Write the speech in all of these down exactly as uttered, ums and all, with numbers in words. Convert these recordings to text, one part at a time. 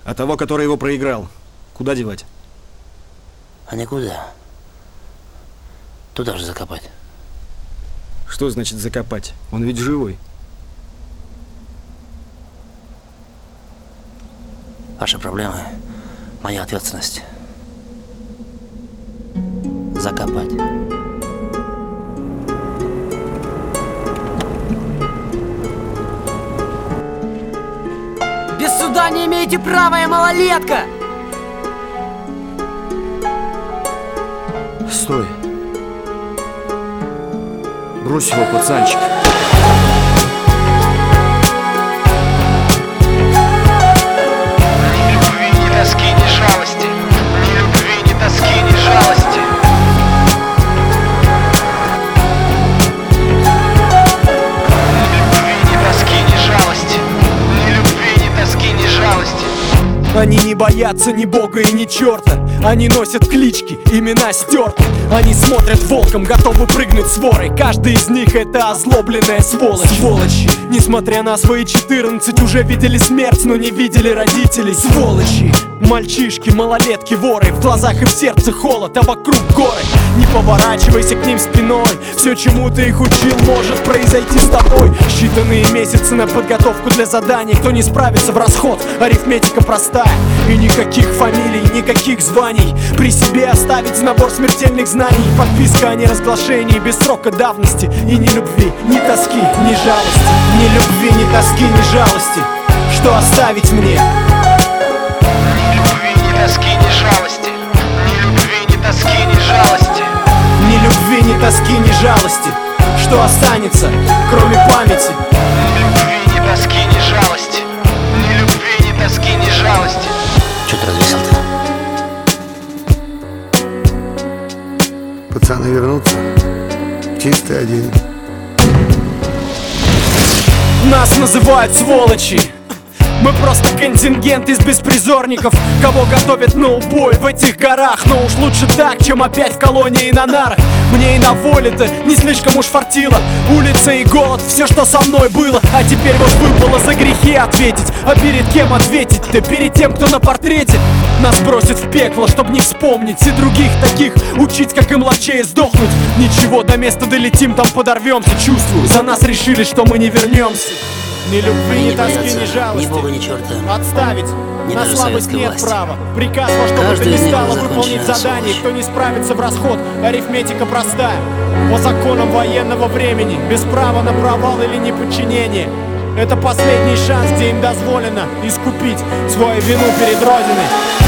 А того, который его проиграл, куда девать? А никуда. Туда же закопать. Что значит закопать? Он ведь живой. Ваши проблемы — моя ответственность. Закопать. Без суда не имеете права, я малолетка! Стой. Брось его, пацанчик. Ни любви, ни тоски, ни жалости. Ни любви, ни тоски, ни жалости. Ни любви, ни тоски, ни жалости. Ни любви, ни тоски, ни жалости. Они не боятся ни бога и ни черта. Они носят клички, имена стерты. Они смотрят волком, готовы прыгнуть с ворой. Каждый из них это озлобленная сволочь. Сволочи, несмотря на свои четырнадцать, уже видели смерть, но не видели родителей. Сволочи, мальчишки, малолетки, воры. В глазах и в сердце холод, а вокруг горы. Не поворачивайся к ним спиной. Все, чему ты их учил, может произойти с тобой. Считанные месяцы на подготовку для заданий. Кто не справится в расход, арифметика простая. И никаких фамилий, никаких званий. При себе оставить набор смертельных знаний. Подписка о неразглашении без срока давности. И ни любви, ни тоски, ни жалости. Ни любви, ни тоски, ни жалости. Что оставить мне? Ни любви, ни тоски, ни жалости. Ни любви, ни тоски, ни жалости. Ни любви, ни тоски, ни жалости. Что останется, кроме памяти? Ни любви, ни тоски, ни жалости. Ни любви, ни тоски, ни жалости. Чё ты развесил-то? Пацаны вернутся, чистый один. Нас называют сволочи. Мы просто контингент из беспризорников, кого готовят на убой в этих горах. Но уж лучше так, чем опять в колонии на нарах. Мне и на воле-то не слишком уж фартило. Улица и голод, все, что со мной было. А теперь вот выпало за грехи ответить. А перед кем ответить? Да перед тем, кто на портрете. Нас бросят в пекло, чтоб не вспомнить. И других таких учить, как и младшее сдохнуть. Ничего, до места долетим, там подорвемся. Чувствую, за нас решили, что мы не вернемся. Ни любви, Они ни не тоски, боятся ни жалости. ни бога, ни черта. Отставить. Ни На даже слабость советской нет власти. права. Приказ во что бы то Каждый ни из них стало законченная выполнить задание. сволочь. Кто не справится в расход, арифметика простая. По законам военного времени, без права на провал или неподчинение. Это последний шанс, где им дозволено искупить свою вину перед Родиной.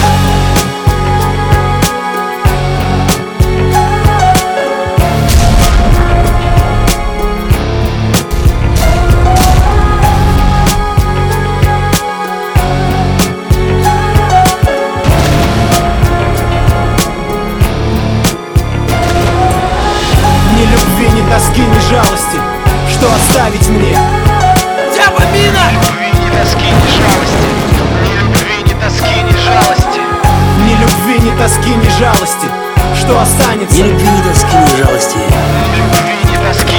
Тоски, ни жалости, что оставить мне? Дябомина! Ни любви, ни тоски, ни жалости. Ни любви, ни тоски, ни жалости. Ни любви, ни тоски, ни жалости, что останется? Ни любви, ни тоски, ни жалости. Ни любви, ни тоски,